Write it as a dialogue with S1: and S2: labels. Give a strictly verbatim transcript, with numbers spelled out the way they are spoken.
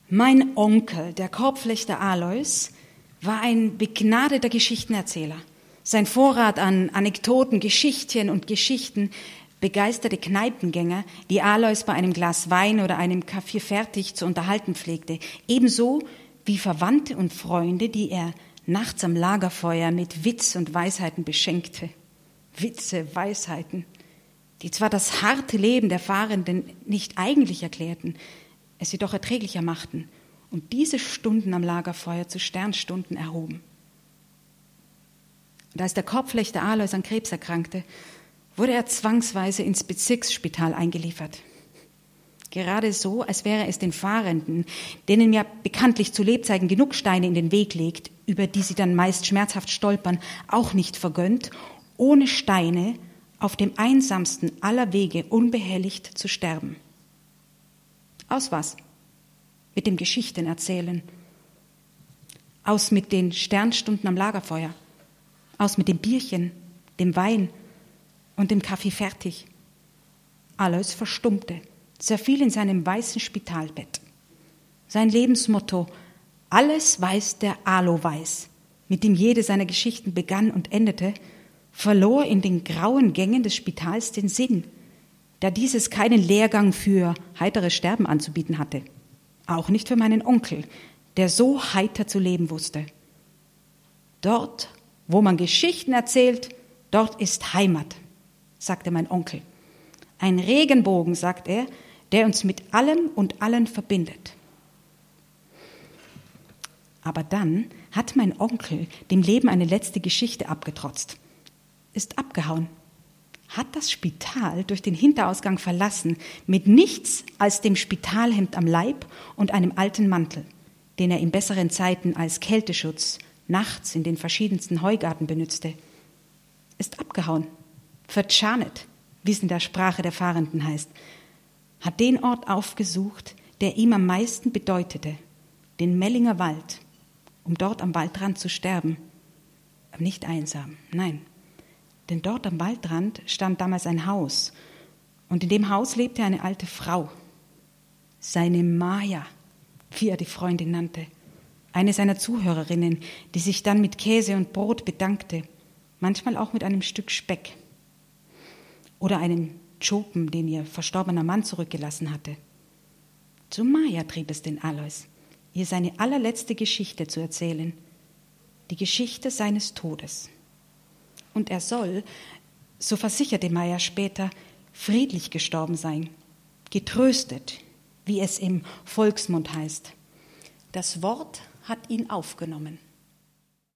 S1: Mein Onkel, der Korbflechter Alois, war ein begnadeter Geschichtenerzähler. Sein Vorrat an Anekdoten, Geschichtchen und Geschichten begeisterte Kneipengänger, die Alois bei einem Glas Wein oder einem Kaffee fertig zu unterhalten pflegte, ebenso wie Verwandte und Freunde, die er nachts am Lagerfeuer mit Witz und Weisheiten beschenkte. Witze, Weisheiten, die zwar das harte Leben der Fahrenden nicht eigentlich erklärten, es jedoch erträglicher machten und diese Stunden am Lagerfeuer zu Sternstunden erhoben. Und als der Korbflechter Alois an Krebs erkrankte, wurde er zwangsweise ins Bezirksspital eingeliefert. Gerade so, als wäre es den Fahrenden, denen ja bekanntlich zu Lebzeiten genug Steine in den Weg legt, über die sie dann meist schmerzhaft stolpern, auch nicht vergönnt, ohne Steine auf dem einsamsten aller Wege unbehelligt zu sterben. Aus was? Mit dem Geschichtenerzählen. Aus mit den Sternstunden am Lagerfeuer. Aus mit dem Bierchen, dem Wein und dem Kaffee fertig. Alois verstummte, zerfiel in seinem weißen Spitalbett. Sein Lebensmotto, alles weiß der Alo weiß, mit dem jede seiner Geschichten begann und endete, verlor in den grauen Gängen des Spitals den Sinn, da dieses keinen Lehrgang für heiteres Sterben anzubieten hatte. Auch nicht für meinen Onkel, der so heiter zu leben wusste. Dort, wo man Geschichten erzählt, dort ist Heimat, sagte mein Onkel. Ein Regenbogen, sagt er, der uns mit allem und allen verbindet. Aber dann hat mein Onkel dem Leben eine letzte Geschichte abgetrotzt, ist abgehauen, hat das Spital durch den Hinterausgang verlassen, mit nichts als dem Spitalhemd am Leib und einem alten Mantel, den er in besseren Zeiten als Kälteschutz nachts in den verschiedensten Heugarten benützte, ist abgehauen, vertschanet, wie es in der Sprache der Fahrenden heißt, hat den Ort aufgesucht, der ihm am meisten bedeutete, den Mellinger Wald, um dort am Waldrand zu sterben. Aber nicht einsam, nein. Denn dort am Waldrand stand damals ein Haus und in dem Haus lebte eine alte Frau, seine Maja, wie er die Freundin nannte, eine seiner Zuhörerinnen, die sich dann mit Käse und Brot bedankte, manchmal auch mit einem Stück Speck oder einem Tschopen, den ihr verstorbener Mann zurückgelassen hatte. Zu Maja trieb es den Alois, ihr seine allerletzte Geschichte zu erzählen, die Geschichte seines Todes. Und er soll, so versicherte Maja später, friedlich gestorben sein, getröstet, wie es im Volksmund heißt. Das Wort hat ihn aufgenommen.